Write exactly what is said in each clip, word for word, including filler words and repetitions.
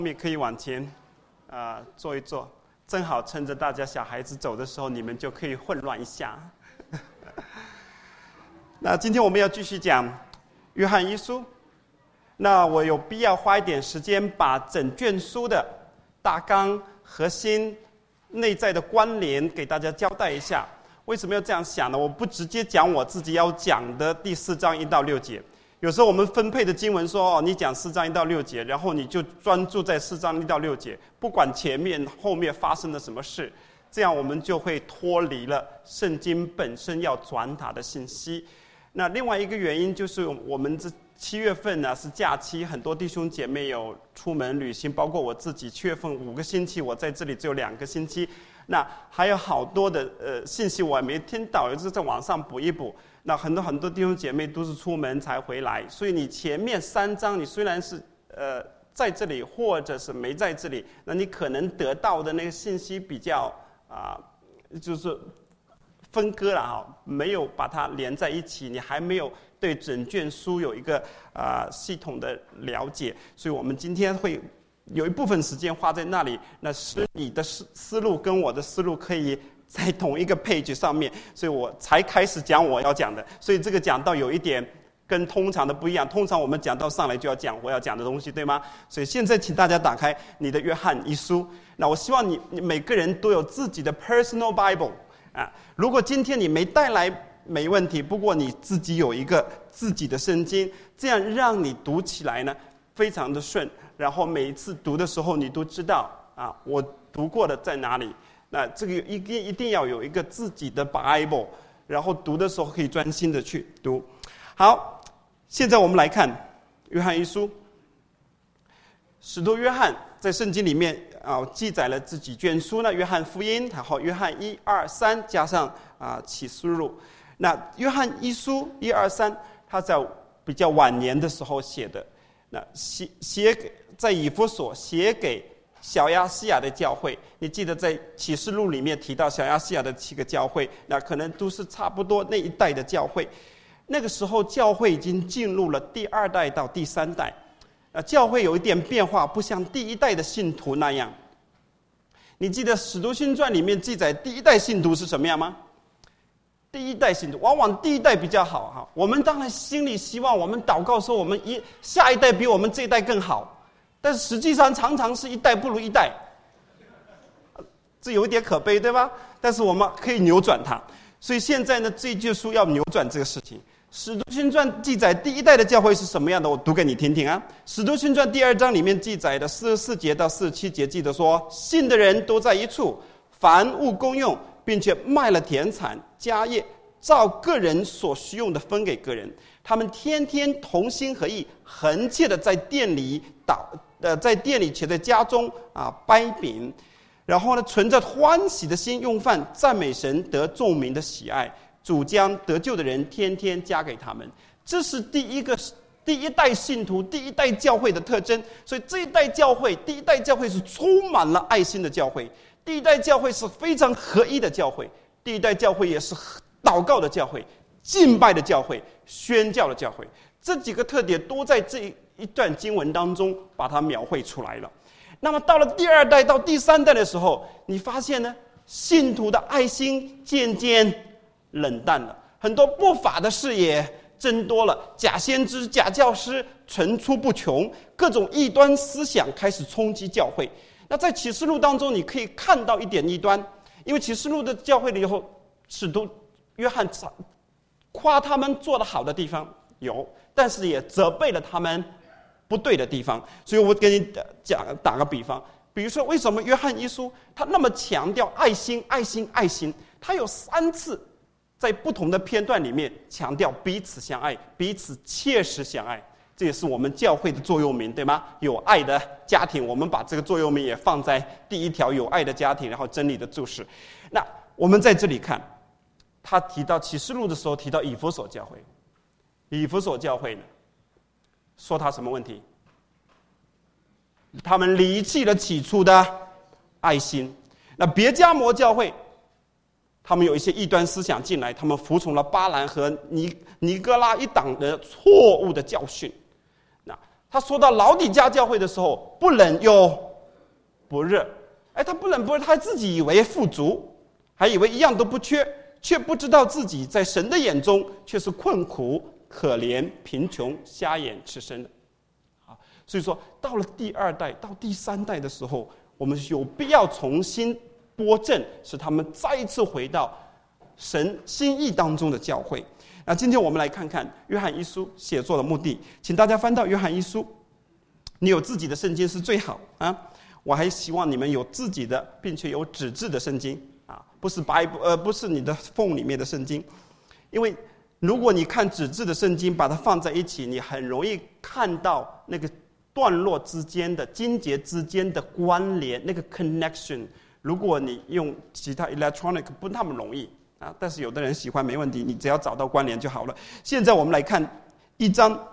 后面可以往前啊、呃、坐一坐，正好趁着大家小孩子走的时候，你们就可以混乱一下。那今天我们要继续讲约翰一书，那我有必要花一点时间把整卷书的大纲、核心、内在的关联给大家交代一下。为什么要这样想呢？我不直接讲我自己要讲的第四章一到六节。有时候我们分配的经文说，哦，你讲四章一到六节，然后你就专注在四章一到六节，不管前面后面发生了什么事，这样我们就会脱离了圣经本身要传达的信息。那另外一个原因就是我们这七月份呢是假期，很多弟兄姐妹有出门旅行，包括我自己，七月份五个星期，我在这里只有两个星期。那还有好多的呃信息我还没听到，也就是在网上补一补。那很多很多弟兄姐妹都是出门才回来，所以你前面三章你虽然是呃在这里或者是没在这里，那你可能得到的那个信息比较啊、呃、就是分割了哈，没有把它连在一起，你还没有对整卷书有一个啊、呃、系统的了解，所以我们今天会有一部分时间花在那里，那是你的思思路跟我的思路可以在同一个 page 上面，所以我才开始讲我要讲的。所以这个讲道有一点跟通常的不一样，通常我们讲道上来就要讲我要讲的东西，对吗？所以现在请大家打开你的约翰一书，那我希望你你每个人都有自己的 personal Bible 啊。如果今天你没带来没问题，不过你自己有一个自己的圣经，这样让你读起来呢非常的顺，然后每一次读的时候你都知道啊我读过的在哪里。那这个一定一定要有一个自己的 Bible， 然后读的时候可以专心的去读。好，现在我们来看约翰一书。使徒约翰在圣经里面啊记载了这几卷书呢，约翰福音，然后约翰一二三加上啊启示录。那约翰一书一二三，他在比较晚年的时候写的，那写写给在以弗所写给小亚细亚的教会，你记得在启示录里面提到小亚细亚的七个教会，那可能都是差不多那一代的教会。那个时候教会已经进入了第二代到第三代，呃，教会有一点变化，不像第一代的信徒那样。你记得《使徒行传》里面记载第一代信徒是什么样吗？第一代信徒往往第一代比较好哈，我们当然心里希望，我们祷告说我们一下一代比我们这一代更好。但是实际上常常是一代不如一代，这有一点可悲，对吧？但是我们可以扭转它。所以现在呢，这一卷书要扭转这个事情。使徒行传记载第一代的教会是什么样的，我读给你听听啊。使徒行传第二章里面记载的四十四节到四十七节，记得说，信的人都在一处，凡物公用，并且卖了田产家业，照个人所需用的分给个人。他们天天同心合意，恒切的在店里祷。呃，在店里且在家中啊掰饼，然后呢，存着欢喜的心用饭，赞美神，得众民的喜爱。主将得救的人天天加给他们。这是第一个第一代信徒、第一代教会的特征。所以这一代教会，第一代教会是充满了爱心的教会，第一代教会是非常合一的教会，第一代教会也是祷告的教会、敬拜的教会、宣教的教会。这几个特点都在这一段经文当中把它描绘出来了。那么到了第二代到第三代的时候，你发现呢，信徒的爱心渐渐冷淡了，很多不法的事也增多了，假先知、假教师层出不穷，各种异端思想开始冲击教会。那在启示录当中你可以看到一点异端，因为启示录的教会里头，使徒约翰夸他们做得好的地方有，但是也责备了他们不对的地方。所以我给你讲打个比方，比如说为什么约翰一书他那么强调爱心爱心爱心，他有三次在不同的片段里面强调彼此相爱，彼此切实相爱。这也是我们教会的座右铭，对吗？有爱的家庭，我们把这个座右铭也放在第一条，有爱的家庭，然后真理的注释。那我们在这里看他提到启示录的时候提到以弗所教会，以弗所教会呢说他什么问题？他们离弃了起初的爱心。那别迦摩教会他们有一些异端思想进来，他们服从了巴兰和尼尼哥拉一党的错误的教训。那他说到老底嘉教会的时候，不冷又不热。哎，他不冷不热，他自己以为富足，还以为一样都不缺，却不知道自己在神的眼中却是困苦、可怜、贫穷、瞎眼、赤身的。啊，所以说到了第二代到第三代的时候，我们有必要重新拨正，使他们再一次回到神心意当中的教会。那今天我们来看看约翰一书写作的目的，请大家翻到约翰一书。你有自己的圣经是最好啊，我还希望你们有自己的并且有纸质的圣经啊，不是白呃不是你的缝里面的圣经，因为如果你看纸质的圣经把它放在一起，你很容易看到那个段落之间的经节之间的关联，那个 connection。如果你用其他 electronic 不那么容易啊，但是有的人喜欢没问题，你只要找到关联就好了。现在我们来看一章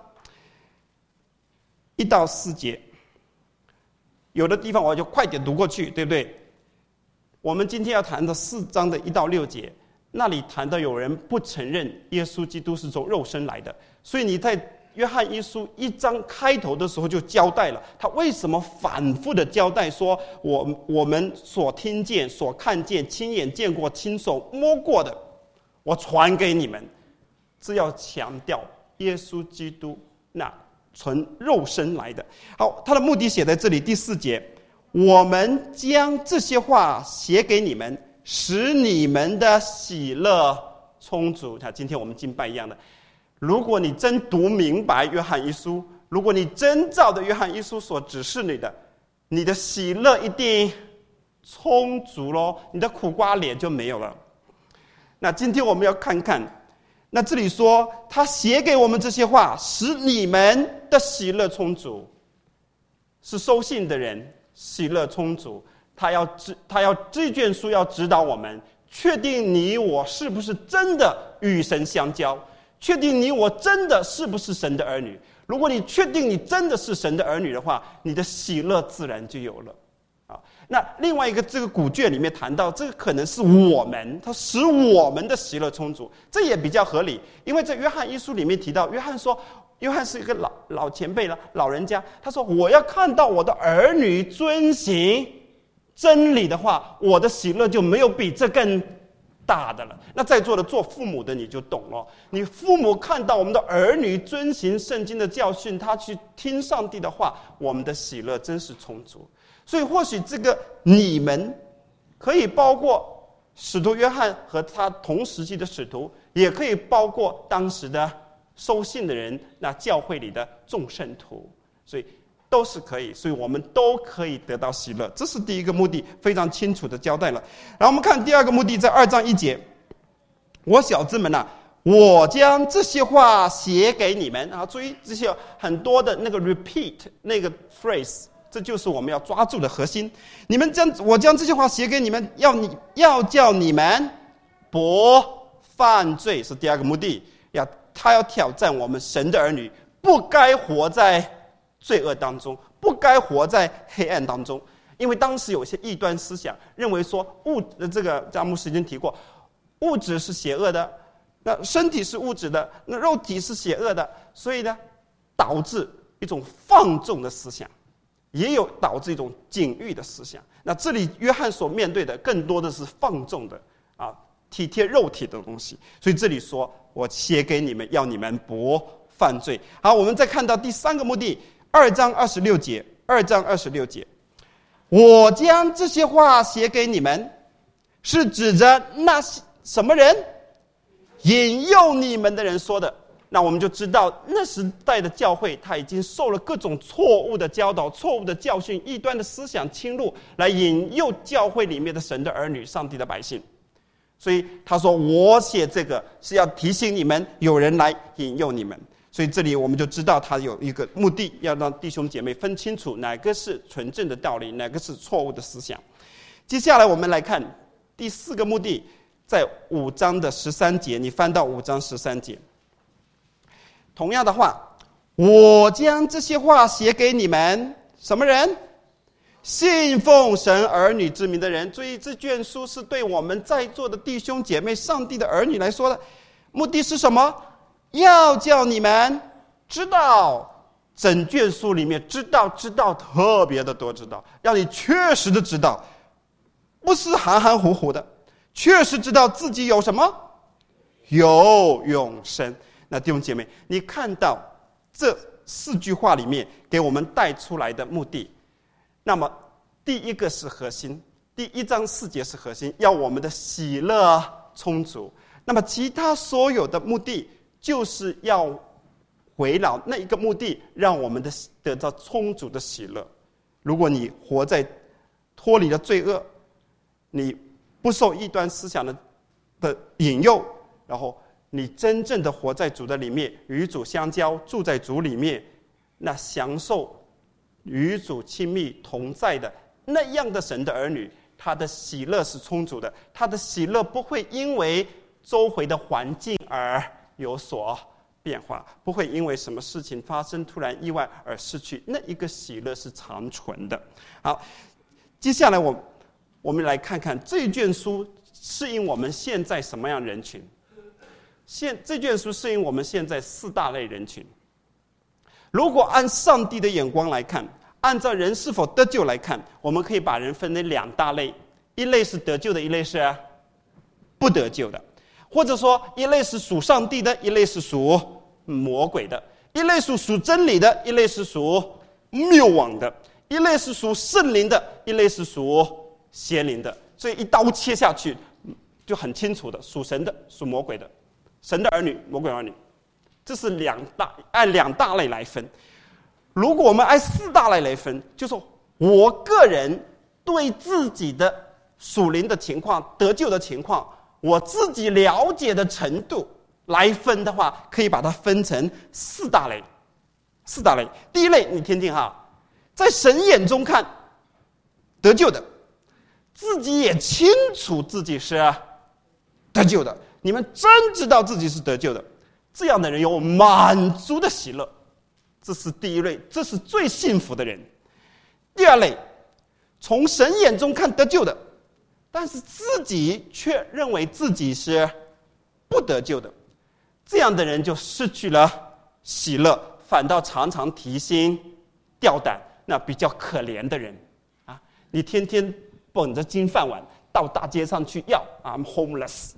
一到四节，有的地方我就快点读过去，对不对？我们今天要谈的四章的一到六节，那里谈到有人不承认耶稣基督是从肉身来的，所以你在约翰一书一章开头的时候就交代了他为什么反复的交代说，我我们所听见、所看见、亲眼见过、亲手摸过的，我传给你们，这要强调耶稣基督那从肉身来的。好，他的目的写在这里第四节，我们将这些话写给你们，使你们的喜乐充足。今天我们敬拜一样的，如果你真读明白约翰一书，如果你真照着约翰一书所指示你的，你的喜乐一定充足咯，你的苦瓜脸就没有了。那今天我们要看看，那这里说他写给我们这些话，使你们的喜乐充足，是收信的人喜乐充足。他要指他要这卷书要指导我们，确定你我是不是真的与神相交，确定你我真的是不是神的儿女。如果你确定你真的是神的儿女的话，你的喜乐自然就有了。啊，那另外一个这个古卷里面谈到，这个可能是我们，他使我们的喜乐充足，这也比较合理。因为在约翰一书里面提到，约翰说，约翰是一个老老前辈了，老人家，他说我要看到我的儿女遵行真理的话，我的喜乐就没有比这更大的了。那在座的做父母的你就懂了，你父母看到我们的儿女遵行圣经的教训，他去听上帝的话，我们的喜乐真是充足。所以或许这个你们可以包括使徒约翰和他同时期的使徒，也可以包括当时的收信的人，那教会里的众圣徒，所以都是可以，所以我们都可以得到喜乐。这是第一个目的，非常清楚的交代了。然后我们看第二个目的，在二章一节，我小子们啊，我将这些话写给你们啊，注意这些很多的那个 repeat 那个 phrase， 这就是我们要抓住的核心。你们将我将这些话写给你们，要你要叫你们不犯罪，是第二个目的。要他要挑战我们神的儿女，不该活在罪恶当中，不该活在黑暗当中。因为当时有些异端思想认为说物这个张牧师已经提过，物质是邪恶的，那身体是物质的，那肉体是邪恶的，所以呢导致一种放纵的思想，也有导致一种禁欲的思想。那这里约翰所面对的更多的是放纵的啊，体贴肉体的东西。所以这里说我写给你们，要你们不犯罪。好，我们再看到第三个目的，二章二十六节，二章二十六节，我将这些话写给你们，是指着那什么人？引诱你们的人说的。那我们就知道那时代的教会他已经受了各种错误的教导、错误的教训、异端的思想侵入，来引诱教会里面的神的儿女、上帝的百姓。所以他说我写这个是要提醒你们，有人来引诱你们。所以这里我们就知道他有一个目的，要让弟兄姐妹分清楚哪个是纯正的道理，哪个是错误的思想。接下来我们来看第四个目的，在五章的十三节，你翻到五章十三节，同样的话，我将这些话写给你们，什么人？信奉神儿女之名的人。注意，这卷书是对我们在座的弟兄姐妹、上帝的儿女来说的。目的是什么？要叫你们知道整卷书里面知道知道特别的多，知道让你确实的知道，不是含含糊糊的，确实知道自己有什么，有永生。那弟兄姐妹，你看到这四句话里面给我们带出来的目的，那么第一个是核心，第一章四节是核心，要我们的喜乐充足。那么其他所有的目的就是要围绕那一个目的，让我们的得到充足的喜乐。如果你活在脱离了罪恶，你不受异端思想的的引诱，然后你真正的活在主的里面，与主相交，住在主里面，那享受与主亲密同在的那样的神的儿女，他的喜乐是充足的，他的喜乐不会因为周围的环境而有所变化，不会因为什么事情发生突然意外而失去，那一个喜乐是长存的。好，接下来我我们来看看这卷书适应我们现在什么样人群。现这卷书适应我们现在四大类人群。如果按上帝的眼光来看，按照人是否得救来看，我们可以把人分为两大类，一类是得救的，一类是不得救的。或者说一类是属上帝的，一类是属魔鬼的；一类是属真理的，一类是属谬妄的；一类是属圣灵的，一类是属邪灵的。所以一刀切下去就很清楚的，属神的，属魔鬼的，神的儿女，魔鬼儿女，这是两大按两大类来分。如果我们按四大类来分，就是说我个人对自己的属灵的情况、得救的情况，我自己了解的程度来分的话，可以把它分成四大类。四大类，第一类你听听哈，在神眼中看得救的，自己也清楚自己是得救的，你们真知道自己是得救的，这样的人有满足的喜乐，这是第一类，这是最幸福的人。第二类，从神眼中看得救的，但是自己却认为自己是不得救的，这样的人就失去了喜乐，反倒常常提心吊胆，那比较可怜的人啊！你天天捧着金饭碗到大街上去要 I'm homeless，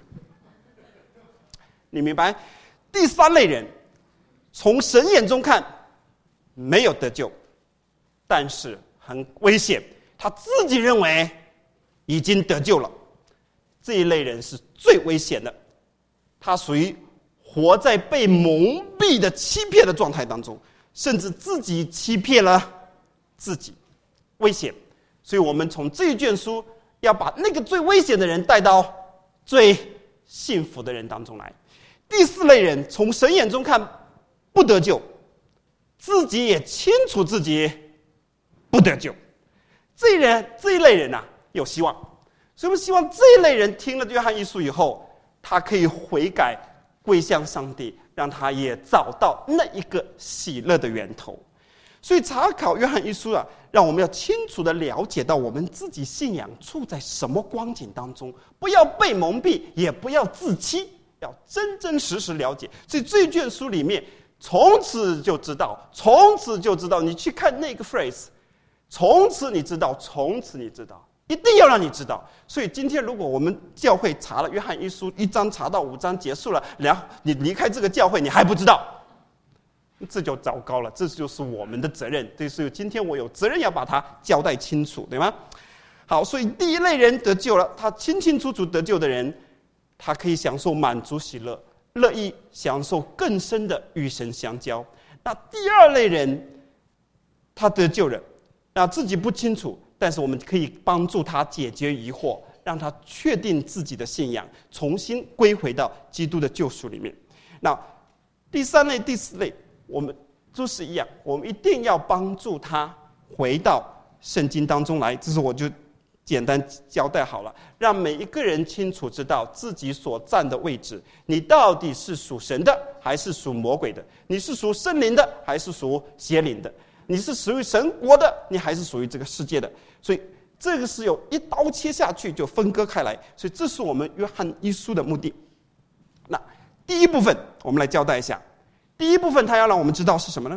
你明白？第三类人，从神眼中看没有得救，但是很危险，他自己认为已经得救了，这一类人是最危险的，他属于活在被蒙蔽的欺骗的状态当中，甚至自己欺骗了自己，危险。所以我们从这一卷书要把那个最危险的人带到最幸福的人当中来。第四类人，从神眼中看不得救，自己也清楚自己不得救，这一人这一类人啊有希望。所以我们希望这一类人听了约翰一书以后，他可以悔改归向上帝，让他也找到那一个喜乐的源头。所以查考约翰一书啊，让我们要清楚的了解到我们自己信仰处在什么光景当中，不要被蒙蔽，也不要自欺，要真真实实了解。所以这卷书里面从此就知道，从此就知道，你去看那个 phrase， 从此你知道，从此你知道，一定要让你知道。所以今天如果我们教会查了约翰一书一章查到五章结束了，然后你离开这个教会你还不知道，这就糟糕了，这就是我们的责任。对，所以今天我有责任要把它交代清楚，对吗？好，所以第一类人得救了，他清清楚楚得救的人，他可以享受满足喜乐，乐意享受更深的与神相交。那第二类人，他得救了，那自己不清楚，但是我们可以帮助他解决疑惑，让他确定自己的信仰，重新归回到基督的救赎里面。那第三类、第四类，我们都是一样，我们一定要帮助他回到圣经当中来。这是我就简单交代好了，让每一个人清楚知道自己所站的位置，你到底是属神的还是属魔鬼的，你是属圣灵的还是属邪灵的，你是属于神国的，你还是属于这个世界的。所以这个是有一刀切下去就分割开来，所以这是我们约翰一书的目的。那第一部分我们来交代一下，第一部分他要让我们知道是什么呢？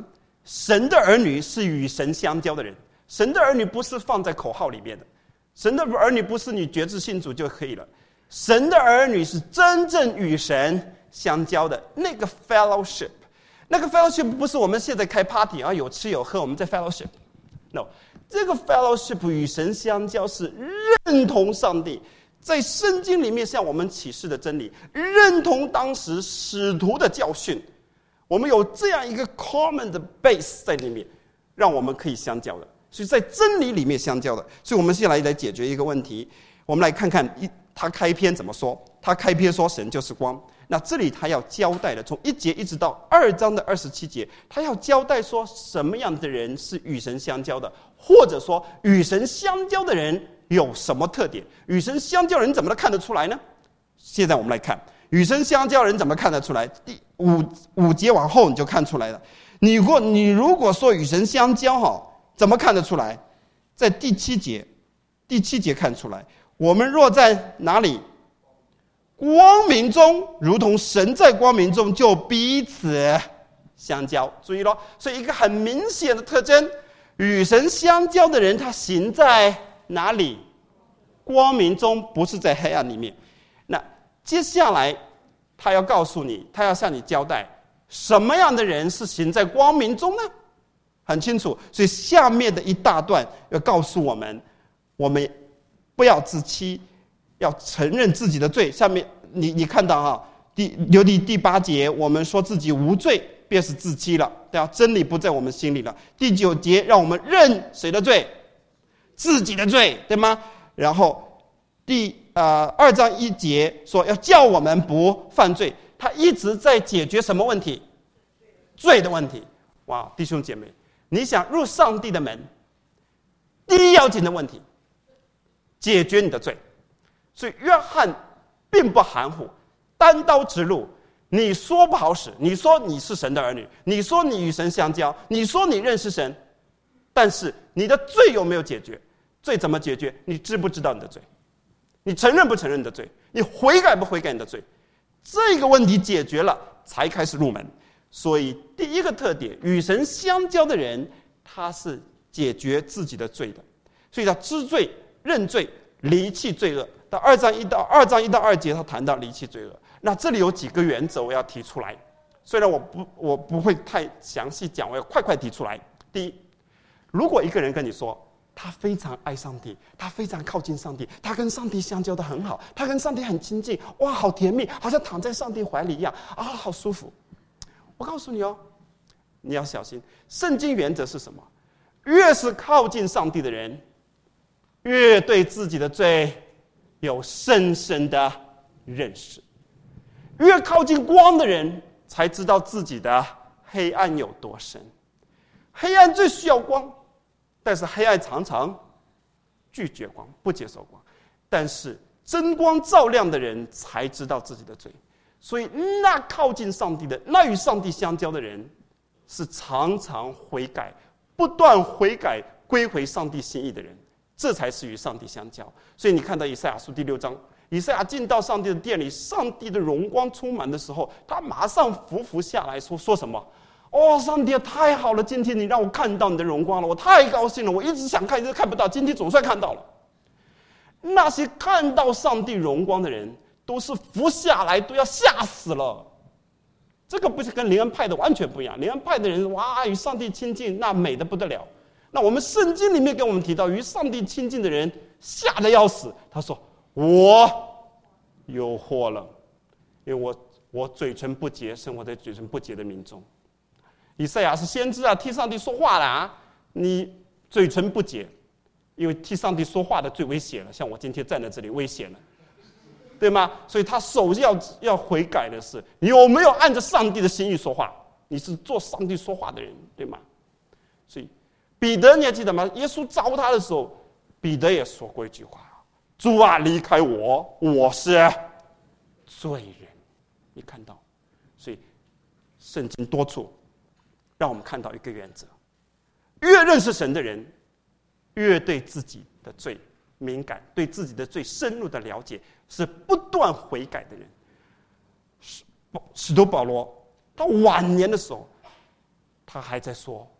神的儿女是与神相交的人。神的儿女不是放在口号里面的，神的儿女不是你决志信主就可以了。神的儿女是真正与神相交的那个 fellowship。那个 fellowship 不是我们现在开 party 啊，有吃有喝，我们在 fellowship。No， 这个 fellowship 与神相交是认同上帝在圣经里面向我们启示的真理，认同当时使徒的教训。我们有这样一个 common 的 base 在里面，让我们可以相交的。所以在真理里面相交的。所以我们先来来解决一个问题。我们来看看一他开篇怎么说。他开篇说神就是光。那这里他要交代的，从一节一直到二章的二十七节，他要交代说什么样的人是与神相交的，或者说与神相交的人有什么特点？与神相交的人怎么能看得出来呢？现在我们来看与神相交的人怎么看得出来。第五五节往后你就看出来了。你如果你如果说与神相交哈，怎么看得出来？在第七节，第七节看出来。我们若在哪里？光明中，如同神在光明中，就彼此相交。注意咯，所以一个很明显的特征，与神相交的人，他行在哪里？光明中，不是在黑暗里面。那接下来他要告诉你，他要向你交代，什么样的人是行在光明中呢？很清楚。所以下面的一大段要告诉我们，我们不要自欺，要承认自己的罪。下面你你看到哈，第留第第八节，我们说自己无罪，便是自欺了，对吧？真理不在我们心里了。第九节，让我们认谁的罪？自己的罪，对吗？然后第呃二章一节说要叫我们不犯罪，他一直在解决什么问题？罪的问题。哇，弟兄姐妹，你想入上帝的门，第一要紧的问题，解决你的罪。所以约翰并不含糊，单刀直入。你说不好使，你说你是神的儿女，你说你与神相交，你说你认识神，但是你的罪有没有解决？罪怎么解决？你知不知道你的罪？你承认不承认你的罪？你悔改不悔改你的罪？这个问题解决了，才开始入门。所以第一个特点，与神相交的人，他是解决自己的罪的。所以他知罪、认罪、离弃罪恶。到二章一到二章一到二节，他谈到离弃罪恶。那这里有几个原则我要提出来，虽然我不我不会太详细讲，我要快快提出来。第一，如果一个人跟你说他非常爱上帝，他非常靠近上帝，他跟上帝相交的很好，他跟上帝很亲近，哇，好甜蜜，好像躺在上帝怀里一样啊，好舒服。我告诉你哦，你要小心。圣经原则是什么？越是靠近上帝的人，越对自己的罪有深深的认识。越靠近光的人，才知道自己的黑暗有多深。黑暗最需要光，但是黑暗常常拒绝光，不接受光。但是真光照亮的人，才知道自己的罪。所以那靠近上帝的，那与上帝相交的人，是常常悔改，不断悔改，归回上帝心意的人，这才是与上帝相交。所以你看到以赛亚书第六章，以赛亚进到上帝的殿里，上帝的荣光充满的时候，他马上匍匐下来说说什么？哦，上帝太好了，今天你让我看到你的荣光了，我太高兴了，我一直想看一直看不到，今天总算看到了。那些看到上帝荣光的人，都是伏下来都要吓死了。这个不是跟灵恩派的完全不一样。灵恩派的人哇，与上帝亲近，那美得不得了。那我们圣经里面给我们提到，与上帝亲近的人吓得要死。他说：“我有祸了，因为我我嘴唇不洁，生活在嘴唇不洁的民中。”以赛亚是先知啊，替上帝说话了啊，你嘴唇不洁，因为替上帝说话的最危险了。像我今天站在这里，危险了。对吗？所以他首要要悔改的是，你有没有按着上帝的心意说话？你是做上帝说话的人，对吗？所以彼得你还记得吗？耶稣招他的时候，彼得也说过一句话：“主啊，离开我，我是罪人。”你看到？所以圣经多处让我们看到一个原则：越认识神的人，越对自己的罪敏感，对自己的罪深入的了解，是不断悔改的人。使徒保罗他晚年的时候，他还在说：“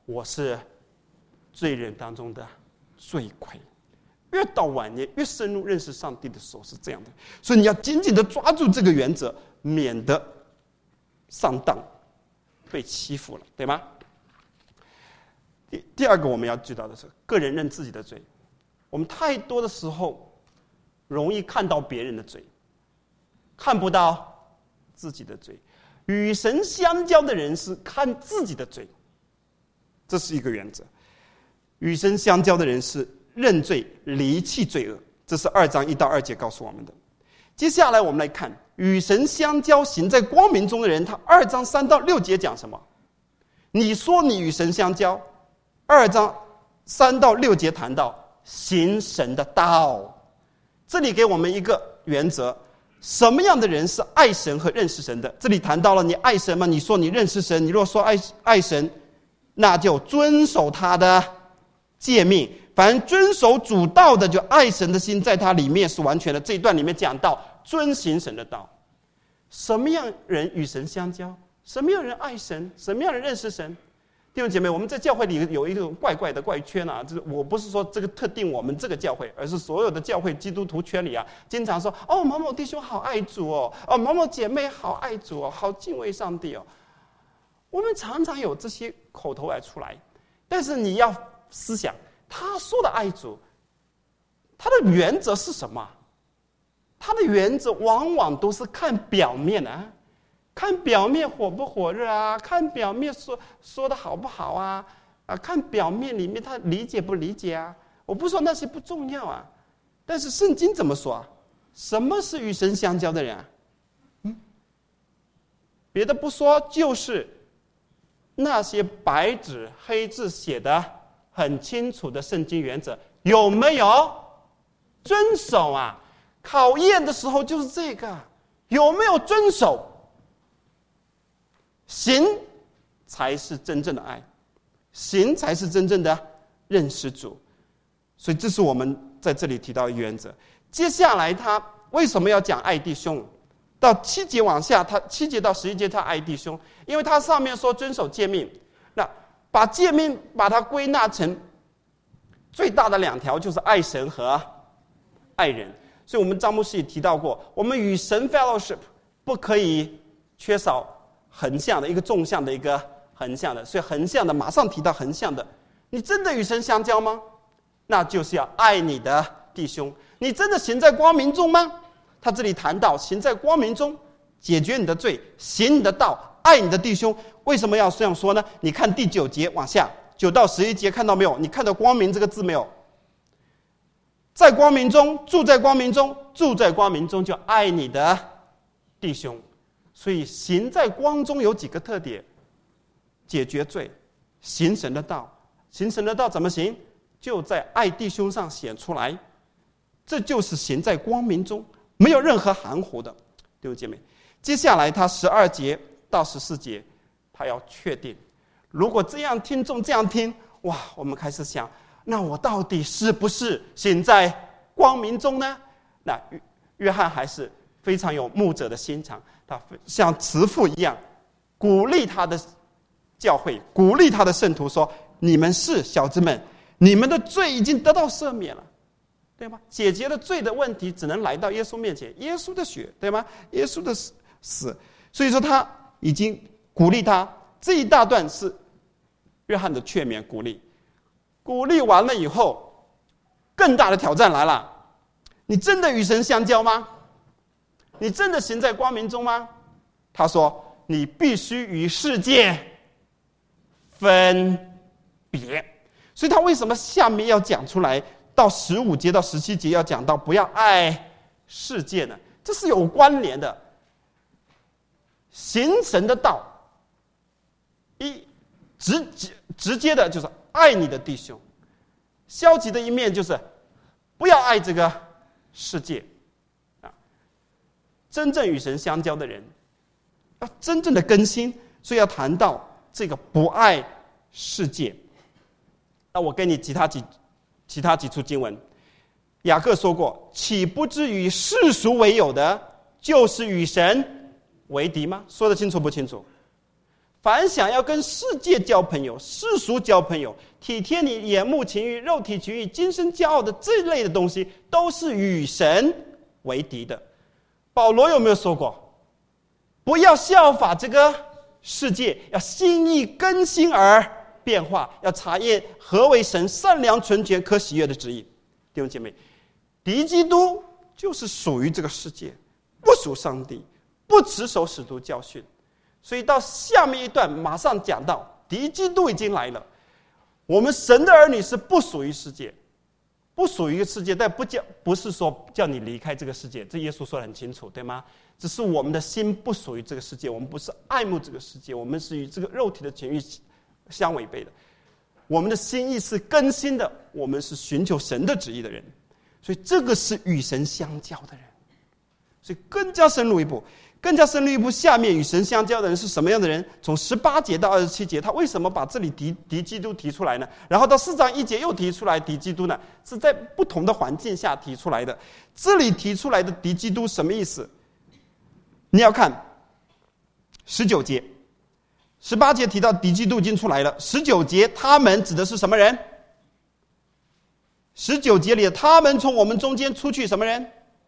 我是罪人当中的罪魁。越到晚年，越深入认识上帝的时候是这样的，所以你要紧紧的抓住这个原则，免得上当被欺负了，对吗？第第二个我们要知道的是，个人认自己的罪。我们太多的时候容易看到别人的罪，看不到自己的罪。与神相交的人是看自己的罪，这是一个原则。与神相交的人是认罪离弃罪恶，这是二章一到二节告诉我们的。接下来我们来看与神相交行在光明中的人，他二章三到六节讲什么？你说你与神相交，二章三到六节谈到行神的道。这里给我们一个原则，什么样的人是爱神和认识神的？这里谈到了你爱神吗？你说你认识神，你若说爱爱神，那就遵守他的诫命。凡遵守主道的，就爱神的心在他里面是完全的。这一段里面讲到遵行神的道。什么样人与神相交？什么样人爱神？什么样人认识神？弟兄姐妹，我们在教会里有一种怪怪的怪圈啊，就是我不是说这个特定我们这个教会，而是所有的教会基督徒圈里啊，经常说哦，某某弟兄好爱主哦，哦，某某姐妹好爱主哦，好敬畏上帝哦。我们常常有这些口头来出来，但是你要思想，他说的爱主，他的原则是什么？他的原则往往都是看表面啊。看表面火不火热啊，看表面说说的好不好啊，啊，看表面里面他理解不理解啊。我不说那些不重要啊，但是圣经怎么说啊？什么是与神相交的人啊？嗯，别的不说，就是那些白纸黑字写的很清楚的圣经原则，有没有遵守啊？考验的时候就是这个，有没有遵守？行才是真正的爱，行才是真正的认识主。所以这是我们在这里提到的原则。接下来他为什么要讲爱弟兄？到七节往下，他七节到十一节他爱弟兄，因为他上面说遵守诫命，那把诫命把它归纳成最大的两条，就是爱神和爱人。所以我们张牧师也提到过，我们与神 fellowship 不可以缺少横向的一个纵向的一个横向的，所以横向的马上提到横向的。你真的与神相交吗？那就是要爱你的弟兄。你真的行在光明中吗？他这里谈到行在光明中，解决你的罪，行你的道，爱你的弟兄。为什么要这样说呢？你看第九节往下，九到十一节看到没有？你看到光明这个字没有？在光明中，住在光明中，住在光明中就爱你的弟兄。所以行在光中有几个特点：解决罪，行神的道。行神的道怎么行？就在爱弟兄上显出来。这就是行在光明中，没有任何含糊的，弟兄姐妹。接下来他十二节到十四节，他要确定，如果这样听众这样听，哇，我们开始想，那我到底是不是行在光明中呢？那约翰还是非常有牧者的心肠，他像慈父一样鼓励他的教会，鼓励他的圣徒说：你们是小子们，你们的罪已经得到赦免了，对吗？解决了罪的问题，只能来到耶稣面前，耶稣的血，对吗？耶稣的死。所以说他已经鼓励他，这一大段是约翰的劝勉鼓励。鼓励完了以后，更大的挑战来了：你真的与神相交吗？你真的行在光明中吗？他说：你必须与世界分别。所以他为什么下面要讲出来，到十五节到十七节要讲到不要爱世界呢？这是有关联的。行神的道，一直接直接的就是爱你的弟兄，消极的一面就是不要爱这个世界。啊，真正与神相交的人，要真正的更新，所以要谈到这个不爱世界。那我给你其他几其他几处经文。雅各说过：岂不知与世俗为友的，就是与神为敌吗？说得清楚不清楚？ 凡想要跟世界交朋友、世俗交朋友、体贴你眼目情欲、肉体情欲、今生骄傲的这类的东西，都是与神为敌的。保罗有没有说过，不要效法这个世界，要心意更新而变化，要查验何为神善良、纯全、可喜悦的旨意。弟兄姐妹，敌基督就是属于这个世界，不属上帝，不持守使徒教训。所以到下面一段马上讲到敌基督已经来了。我们神的儿女是不属于世界，不属于一个世界，但不叫不是说叫你离开这个世界，这耶稣说得很清楚，对吗？只是我们的心不属于这个世界，我们不是爱慕这个世界，我们是与这个肉体的情欲相违背的。我们的心意是更新的，我们是寻求神的旨意的人，所以这个是与神相交的人。所以更加深入一步，更加深入一步，下面与神相交的人是什么样的人？从十八节到二十七节，他为什么把这里敌敌基督提出来呢？然后到四章一节又提出来敌基督呢？是在不同的环境下提出来的。这里提出来的敌基督什么意思？你要看十九节，十八节提到敌基督已经出来了，十九节他们指的是什么人？十九节里的他们从我们中间出去什么人？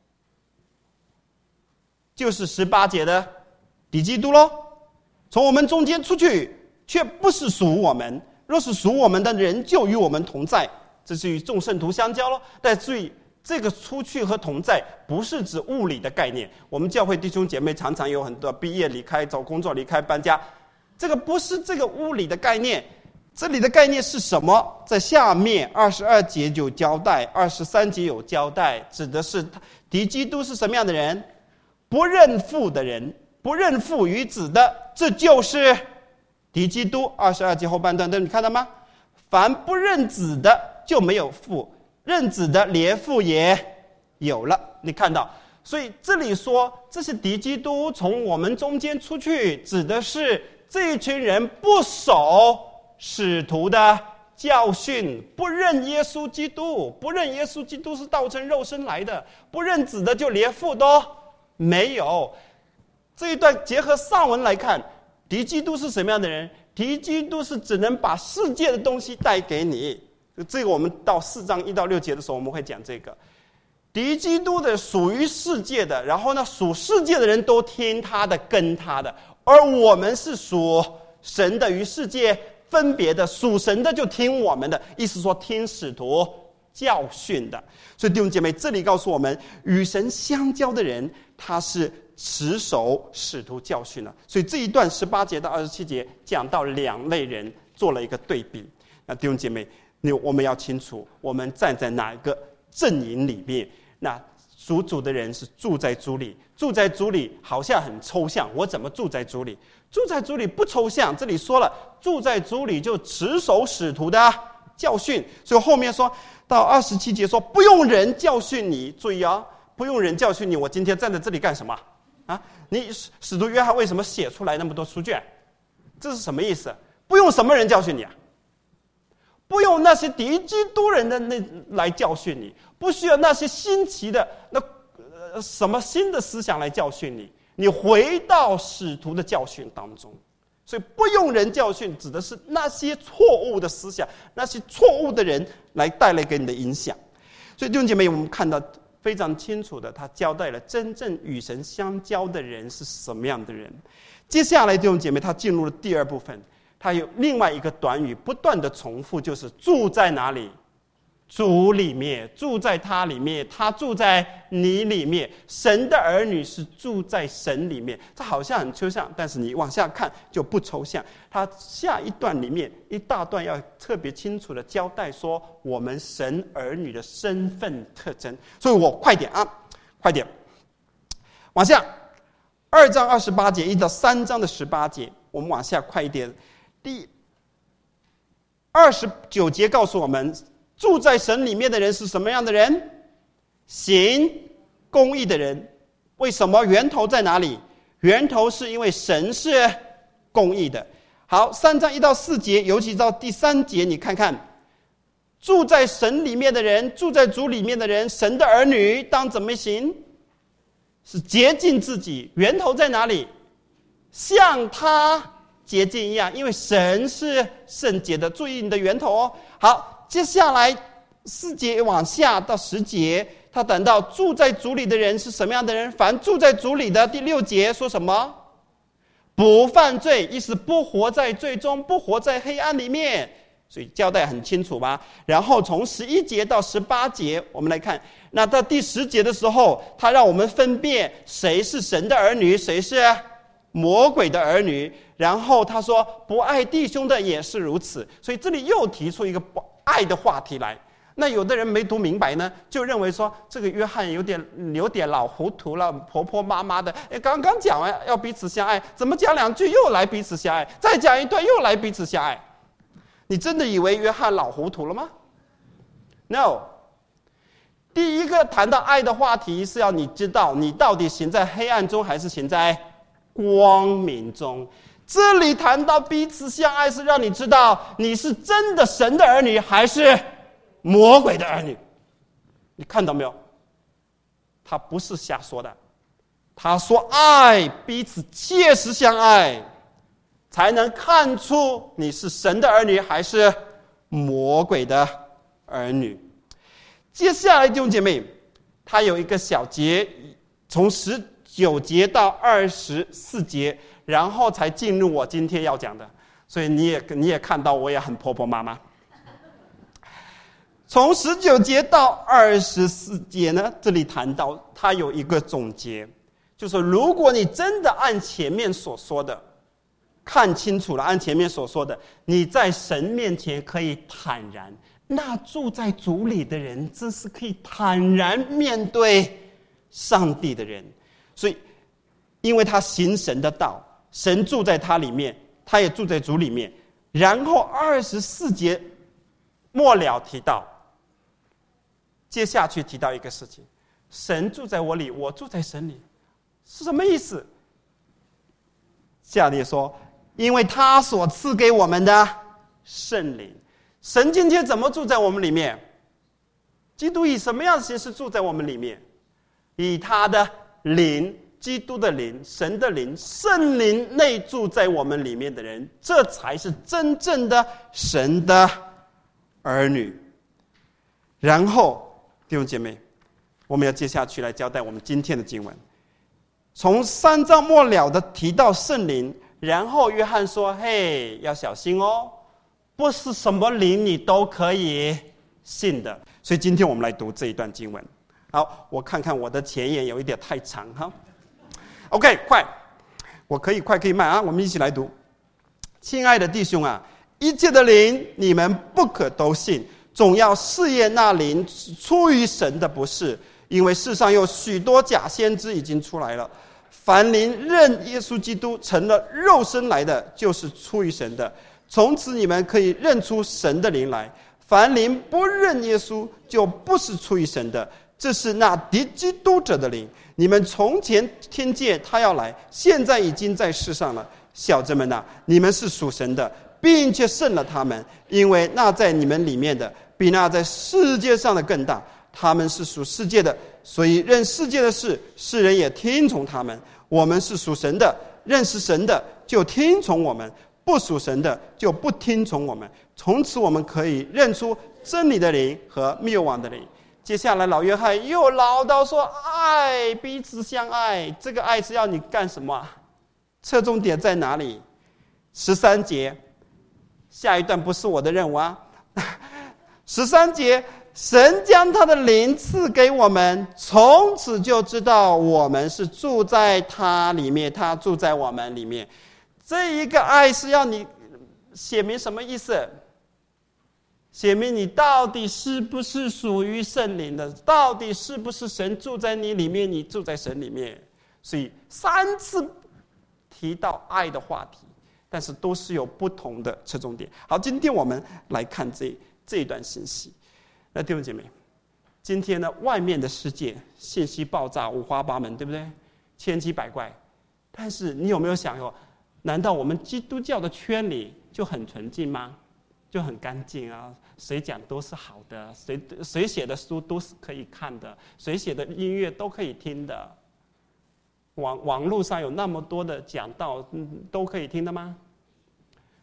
就是十八节的敌基督咯。从我们中间出去，却不是属我们，若是属我们的人，就与我们同在，这是与众圣徒相交咯。但注意，这个出去和同在不是指物理的概念。我们教会弟兄姐妹常常有很多毕业离开、找工作离开、搬家，这个不是这个物理的概念。这里的概念是什么？在下面二十二节有交代，二十三节有交代，指的是敌基督是什么样的人？不认父的人，不认父与子的，这就是敌基督。二十二节后半段，你看到吗？凡不认子的就没有父，认子的连父也有了。你看到，所以这里说这是敌基督从我们中间出去，指的是这一群人不守使徒的教训，不认耶稣基督，不认耶稣基督是道成肉身来的，不认子的就连父都没有。这一段结合上文来看，敌基督是什么样的人？敌基督是只能把世界的东西带给你。这个我们到四章一到六节的时候我们会讲这个。敌基督的属于世界的，然后呢，属世界的人都听他的，跟他的，而我们是属神的，与世界分别的，属神的就听我们的，意思说听使徒教训的。所以弟兄姐妹，这里告诉我们，与神相交的人他是持守使徒教训了。所以这一段十八节到二十七节讲到两类人，做了一个对比。那弟兄姐妹，我们要清楚我们站在哪一个阵营里面。那属主的人是住在主里，住在主里好像很抽象，我怎么住在主里？住在主里不抽象，这里说了，住在主里就持守使徒的教训。所以后面说到二十七节说，不用人教训你。注意啊，不用人教训你，我今天站在这里干什么啊？你使徒约翰为什么写出来那么多书卷？这是什么意思？不用什么人教训你啊？不用那些敌基督人的那来教训你，不需要那些新奇的那、呃、什么新的思想来教训你，你回到使徒的教训当中。所以不用人教训指的是那些错误的思想，那些错误的人来带来给你的影响。所以弟兄姐妹，我们看到非常清楚的，他交代了真正与神相交的人是什么样的人。接下来弟兄姐妹，他进入了第二部分，他有另外一个短语不断的重复，就是住在哪里？主里面，住在他里面，他住在你里面。神的儿女是住在神里面，这好像很抽象，但是你往下看就不抽象。他下一段里面一大段要特别清楚的交代说我们神儿女的身份特征。所以我快点啊，快点往下，二章二十八节一到三章的十八节，我们往下快一点。第二十九节告诉我们，住在神里面的人是什么样的人？行公义的人。为什么？源头在哪里？源头是因为神是公义的。好，三章一到四节，尤其到第三节，你看看，住在神里面的人，住在主里面的人，神的儿女当怎么行？是洁净自己。源头在哪里？向他洁净一样，因为神是圣洁的。注意你的源头哦。好，接下来四节往下到十节，他谈到住在主里的人是什么样的人？凡住在主里的，第六节说什么？不犯罪，意思不活在罪中，不活在黑暗里面。所以交代很清楚吧。然后从十一节到十八节，我们来看，那到第十节的时候，他让我们分辨谁是神的儿女，谁是魔鬼的儿女。然后他说，不爱弟兄的也是如此。所以这里又提出一个不爱的话题来。那有的人没读明白呢，就认为说这个约翰有点有点老糊涂了，婆婆妈妈的。哎，刚刚讲完要彼此相爱，怎么讲两句又来彼此相爱，再讲一段又来彼此相爱？你真的以为约翰老糊涂了吗 ？No。第一个谈到爱的话题是要你知道你到底行在黑暗中还是行在光明中。这里谈到彼此相爱，是让你知道你是真的神的儿女还是魔鬼的儿女。你看到没有？他不是瞎说的，他说爱，彼此切实相爱，才能看出你是神的儿女还是魔鬼的儿女。接下来弟兄姐妹，他有一个小节，从十九节到二十四节，然后才进入我今天要讲的。所以你也你也看到我也很婆婆妈妈。从十九节到二十四节呢，这里谈到他有一个总结，就是如果你真的按前面所说的看清楚了，按前面所说的，你在神面前可以坦然，那住在主里的人真是可以坦然面对上帝的人。所以因为他行神的道，神住在他里面，他也住在主里面。然后二十四节末了提到，接下去提到一个事情，神住在我里，我住在神里，是什么意思？下列说，因为他所赐给我们的圣灵。神今天怎么住在我们里面？基督以什么样的形式住在我们里面？以他的灵，基督的灵，神的灵，圣灵内住在我们里面的人，这才是真正的神的儿女。然后弟兄姐妹，我们要接下去来交代我们今天的经文。从三章末了的提到圣灵，然后约翰说，嘿，要小心哦，不是什么灵你都可以信的。所以今天我们来读这一段经文。好，我看看我的前言有一点太长哈。OK， 快，我可以快可以慢啊，我们一起来读。亲爱的弟兄啊，一切的灵你们不可都信，总要试验那灵出于神的不是，因为世上有许多假先知已经出来了。凡灵认耶稣基督成了肉身来的，就是出于神的，从此你们可以认出神的灵来。凡灵不认耶稣，就不是出于神的，这是那敌基督者的灵。你们从前听见他要来，现在已经在世上了。小子们啊，你们是属神的，并且胜了他们，因为那在你们里面的比那在世界上的更大。他们是属世界的，所以认世界的事，世人也听从他们。我们是属神的，认识神的就听从我们，不属神的就不听从我们。从此我们可以认出真理的灵和谬妄的灵。接下来老约翰又唠叨说，爱，彼此相爱。这个爱是要你干什么？侧重点在哪里？十三节，下一段不是我的任务啊。十三节，神将他的灵赐给我们，从此就知道我们是住在他里面，他住在我们里面。这一个爱是要你写明什么意思？写明你到底是不是属于圣灵的，到底是不是神住在你里面，你住在神里面。所以三次提到爱的话题，但是都是有不同的侧重点。好，今天我们来看这这一段信息。那弟兄姐妹，今天呢，外面的世界信息爆炸，五花八门，对不对？千奇百怪。但是你有没有想过，难道我们基督教的圈里就很纯净吗？就很干净啊？谁讲都是好的，谁谁写的书都是可以看的，谁写的音乐都可以听的。网网络上有那么多的讲道，嗯，都可以听的吗？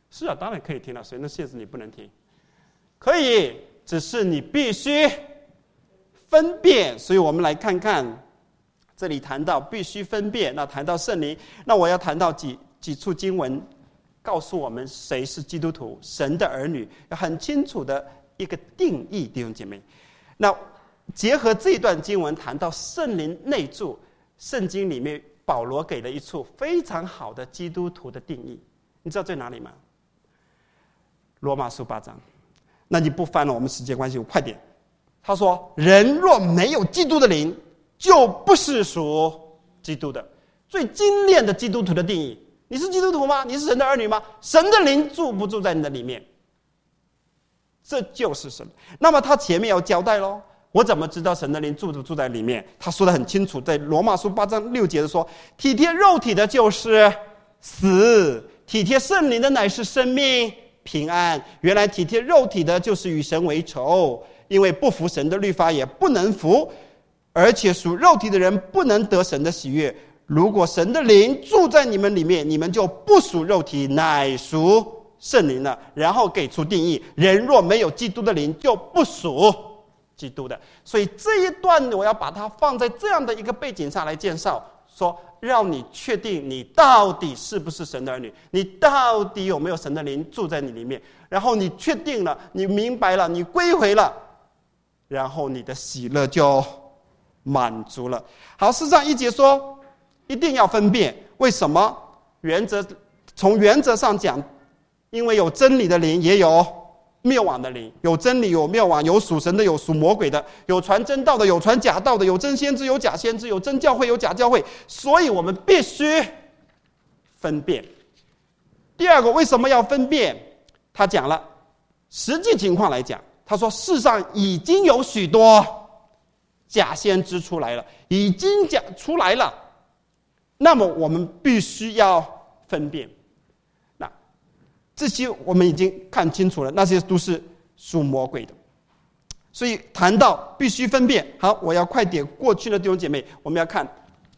是啊，当然可以听了，谁能限制你不能听？可以，只是你必须分辨。所以我们来看看，这里谈到必须分辨，那谈到圣灵，那我要谈到几几处经文，告诉我们谁是基督徒，神的儿女，要很清楚的一个定义，弟兄姐妹。那结合这段经文谈到圣灵内住，圣经里面保罗给了一处非常好的基督徒的定义，你知道在哪里吗？罗马书八章。那你不翻了，我们时间关系，我快点。他说：“人若没有基督的灵，就不是属基督的。”最精炼的基督徒的定义，你是基督徒吗？你是神的儿女吗？神的灵住不住在你的里面？这就是神。那么他前面要交代咯，我怎么知道神的灵住不住在里面？他说得很清楚，在罗马书八章六节的说：“体贴肉体的就是死，体贴圣灵的乃是生命平安。原来体贴肉体的就是与神为仇，因为不服神的律法也不能服，而且属肉体的人不能得神的喜悦。如果神的灵住在你们里面，你们就不属肉体，乃属圣灵了。”然后给出定义：人若没有基督的灵，就不属基督的。所以这一段我要把它放在这样的一个背景上来介绍，说让你确定你到底是不是神的儿女，你到底有没有神的灵住在你里面。然后你确定了，你明白了，你归回了，然后你的喜乐就满足了。好，事实上一节说一定要分辨，为什么？原则从原则上讲，因为有真理的灵，也有谬妄的灵，有真理有谬妄，有属神的有属魔鬼的，有传真道的有传假道的，有真先知有假先知，有真教会有假教会，所以我们必须分辨。第二个，为什么要分辨？他讲了实际情况来讲，他说世上已经有许多假先知出来了，已经假出来了，那么我们必须要分辨。那这些我们已经看清楚了，那些都是属魔鬼的，所以谈到必须分辨。好，我要快点过去的弟兄姐妹，我们要看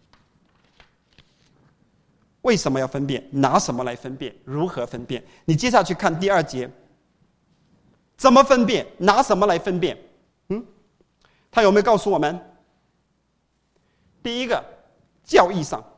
为什么要分辨，拿什么来分辨，如何分辨。你接下去看第二节，怎么分辨，拿什么来分辨。嗯，他有没有告诉我们？第一个，教义上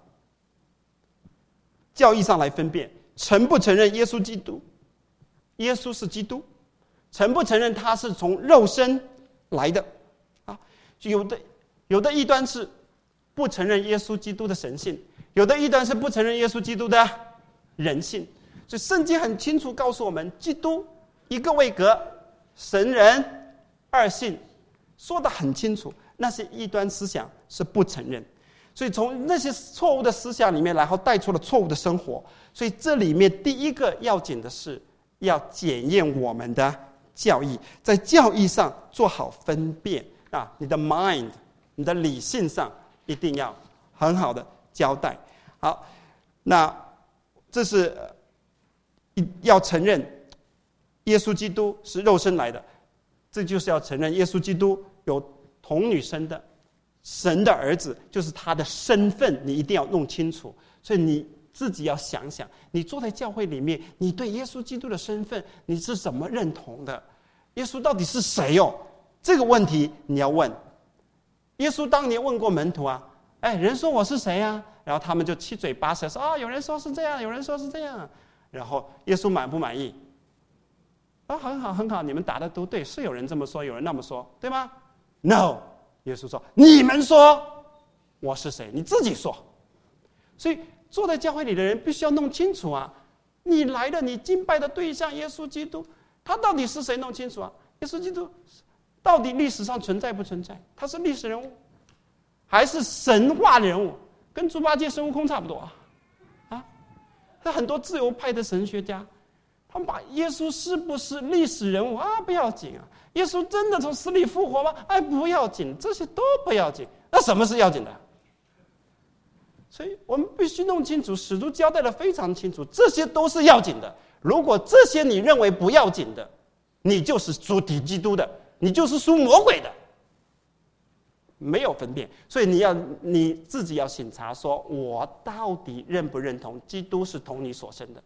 教义上来分辨，承不承认耶稣基督，耶稣是基督，承不承认他是从肉身来的啊？有的有的异端是不承认耶稣基督的神性，有的异端是不承认耶稣基督的人性。所以圣经很清楚告诉我们，基督一个位格，神人二性，说得很清楚。那些异端思想是不承认，所以从那些错误的思想里面，然后带出了错误的生活。所以这里面第一个要紧的是要检验我们的教义，在教义上做好分辨啊，你的 mind， 你的理性上一定要很好的交代。好，那这是要承认耶稣基督是肉身来的，这就是要承认耶稣基督有童女生的神的儿子，就是他的身份，你一定要弄清楚。所以你自己要想想，你坐在教会里面，你对耶稣基督的身份你是怎么认同的？耶稣到底是谁哦？这个问题你要问。耶稣当年问过门徒啊，哎，人说我是谁啊？然后他们就七嘴八舌说啊，有人说是这样，有人说是这样。然后耶稣满不满意？啊，很好很好，你们答的都对，是有人这么说，有人那么说，对吗？ No， 耶稣说：“你们说我是谁？你自己说。”所以坐在教会里的人必须要弄清楚啊！你来的，你敬拜的对象耶稣基督，他到底是谁？弄清楚啊！耶稣基督到底历史上存在不存在？他是历史人物，还是神话人物？跟猪八戒、孙悟空差不多啊！啊，那很多自由派的神学家，他们把耶稣是不是历史人物啊？不要紧啊！耶稣真的从死里复活吗？哎，不要紧，这些都不要紧。那什么是要紧的？所以我们必须弄清楚，使徒交代的非常清楚，这些都是要紧的。如果这些你认为不要紧的，你就是属敌基督的，你就是属魔鬼的，没有分辨。所以你要你自己要省察，说我到底认不认同基督是同你所生的？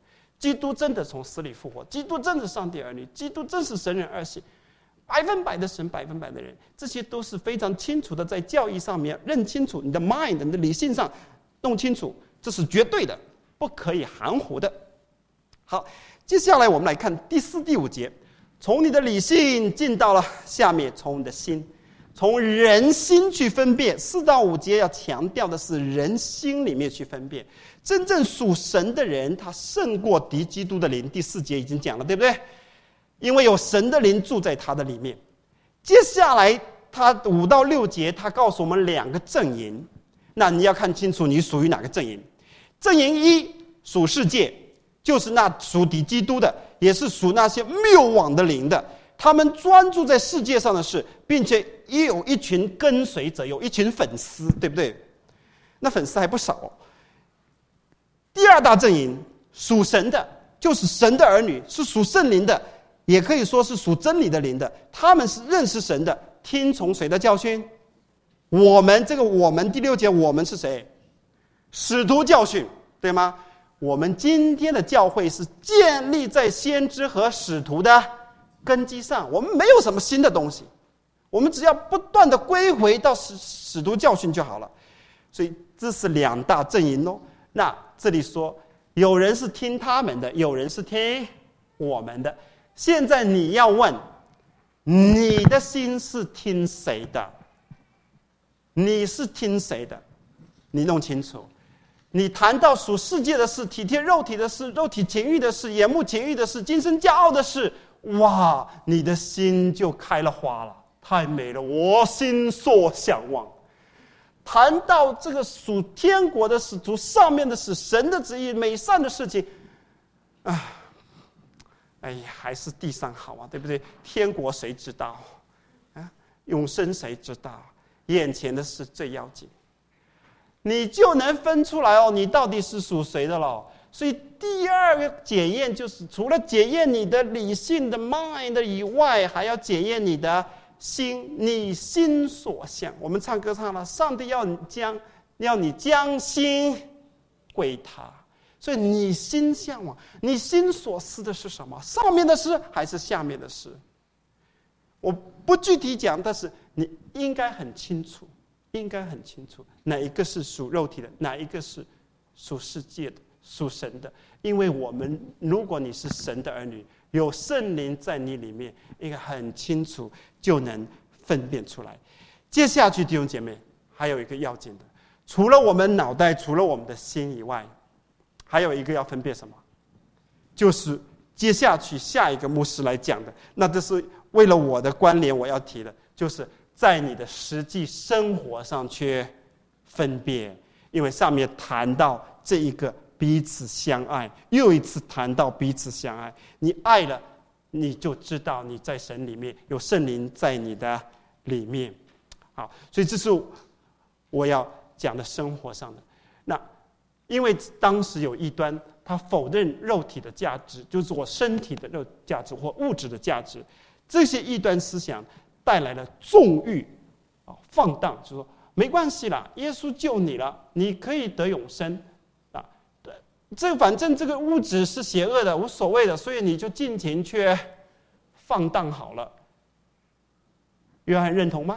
基督真的从死里复活，基督真是上帝儿女，基督真是神人二性，百分百的神，百分百的人，这些都是非常清楚的，在教义上面认清楚，你的 mind 你的理性上弄清楚，这是绝对的，不可以含糊的。好，接下来我们来看第四、第五节，从你的理性进到了下面，从你的心，从人心去分辨。四到五节要强调的是人心里面去分辨，真正属神的人，他胜过敌基督的灵。第四节已经讲了，对不对？因为有神的灵住在他的里面。接下来他五到六节，他告诉我们两个阵营，那你要看清楚你属于哪个阵营。阵营一属世界，就是那属敌基督的，也是属那些谬妄的灵的，他们专注在世界上的事，并且也有一群跟随者，有一群粉丝，对不对？那粉丝还不少哦。第二大阵营属神的，就是神的儿女，是属圣灵的，也可以说是属真理的灵的，他们是认识神的，听从谁的教训？我们这个我们第六节，我们是谁？使徒教训，对吗？我们今天的教会是建立在先知和使徒的根基上，我们没有什么新的东西，我们只要不断的归回到使使徒教训就好了。所以这是两大阵营哦。那这里说有人是听他们的，有人是听我们的。现在你要问，你的心是听谁的？你是听谁的？你弄清楚。你谈到属世界的事，体贴肉体的事，肉体情欲的事，眼目情欲的事，今生骄傲的事，哇，你的心就开了花了，太美了，我心所向往。谈到这个属天国的事，属上面的事，神的旨意，美善的事情，啊，哎呀，还是地上好啊，对不对？天国谁知道啊？永生谁知道？眼前的事最要紧。你就能分出来哦，你到底是属谁的了。所以第二个检验就是除了检验你的理性的 mind 以外，还要检验你的心，你心所向。我们唱歌唱了，上帝要你将要你将心归他，所以你心向往，你心所思的是什么？上面的事还是下面的事？我不具体讲，但是你应该很清楚。应该很清楚哪一个是属肉体的，哪一个是属世界的，属神的。因为我们如果你是神的儿女，有圣灵在你里面，应该很清楚就能分辨出来。接下去弟兄姐妹还有一个要紧的，除了我们脑袋，除了我们的心以外，还有一个要分辨什么，就是接下去下一个牧师来讲的，那这是为了我的关联我要提的，就是在你的实际生活上去分辨。因为上面谈到这一个彼此相爱，又一次谈到彼此相爱，你爱了，你就知道你在神里面，有圣灵在你的里面。好，所以这是我要讲的生活上的。那因为当时有异端，他否认肉体的价值，就是我身体的肉价值或物质的价值，这些异端思想带来了纵欲啊，放荡，就说没关系啦，耶稣救你了，你可以得永生啊。这反正这个物质是邪恶的，无所谓的，所以你就尽情去放荡好了。约翰认同吗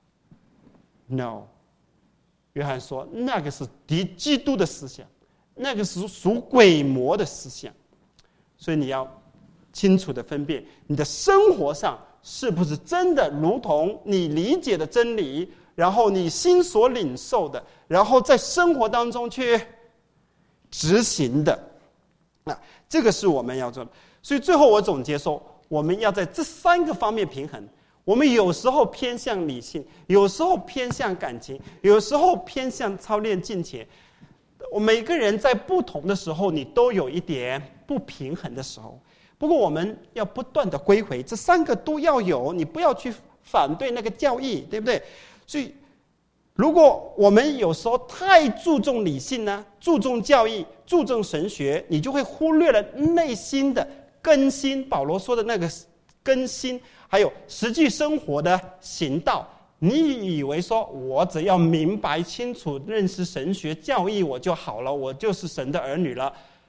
？No。约翰说，那个是敌基督的思想，那个是属鬼魔的思想。所以你要清楚的分辨，你的生活上是不是真的如同你理解的真理，然后你心所领受的，然后在生活当中去执行的。那这个是我们要做的。所以最后我总结说，我们要在这三个方面平衡。我们有时候偏向理性，有时候偏向感情，有时候偏向操练敬虔。我每个人在不同的时候，你都有一点不平衡的时候。不过我们要不断的归回，这三个都要有，你不要去反对那个教义，对不对？所以如果我们有时候太注重理性呢，注重教义，注重神学，你就会忽略了内心的更新，保罗说的那个更新，还有实际生活的行道。你以为说我只要明白清楚认识神学教义我就好了，我就是神的儿女了，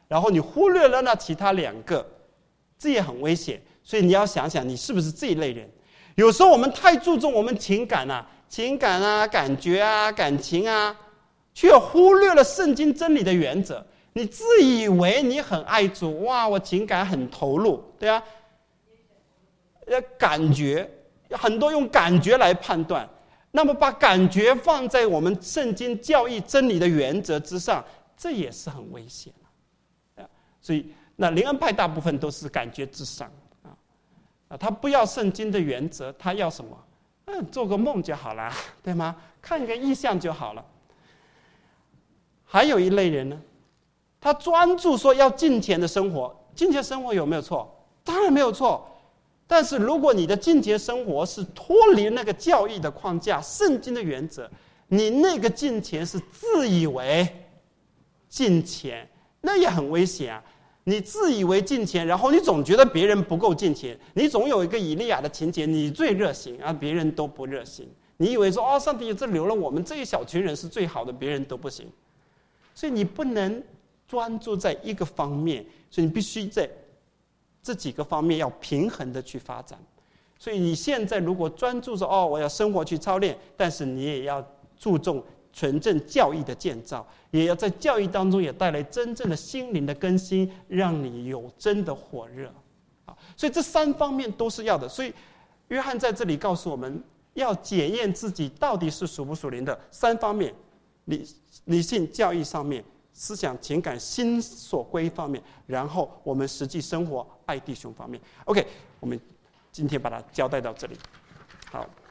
然后你忽略了那其他两个，这也很危险。所以你要想想，你是不是这一类人？有时候我们太注重我们情感啊、情感啊、感觉啊、感情啊，却忽略了圣经真理的原则。你自以为你很爱主，哇，我情感很投入，对啊，呃，感觉很多用感觉来判断，那么把感觉放在我们圣经教义真理的原则之上，这也是很危险的。所以，那灵恩派大部分都是感觉至上啊，啊，他不要圣经的原则，他要什么？嗯，做个梦就好了，对吗？看个意象就好了。还有一类人呢，他专注说要敬虔的生活，敬虔生活有没有错？当然没有错。但是如果你的敬虔生活是脱离那个教义的框架、圣经的原则，你那个敬虔是自以为敬虔，那也很危险啊！你自以为敬虔，然后你总觉得别人不够敬虔，你总有一个以利亚的情节，你最热心啊，别人都不热心。你以为说哦，上帝这留了我们这一小群人是最好的，别人都不行。所以你不能专注在一个方面，所以你必须在这几个方面要平衡的去发展。所以你现在如果专注说哦，我要生活去操练，但是你也要注重纯正教义的建造，也要在教义当中也带来真正的心灵的更新，让你有真的火热。所以这三方面都是要的。所以约翰在这里告诉我们，要检验自己到底是属不属灵的三方面：理理性教义上面，思想情感心所归方面，然后我们实际生活爱弟兄方面。OK， 我们今天把它交代到这里。好。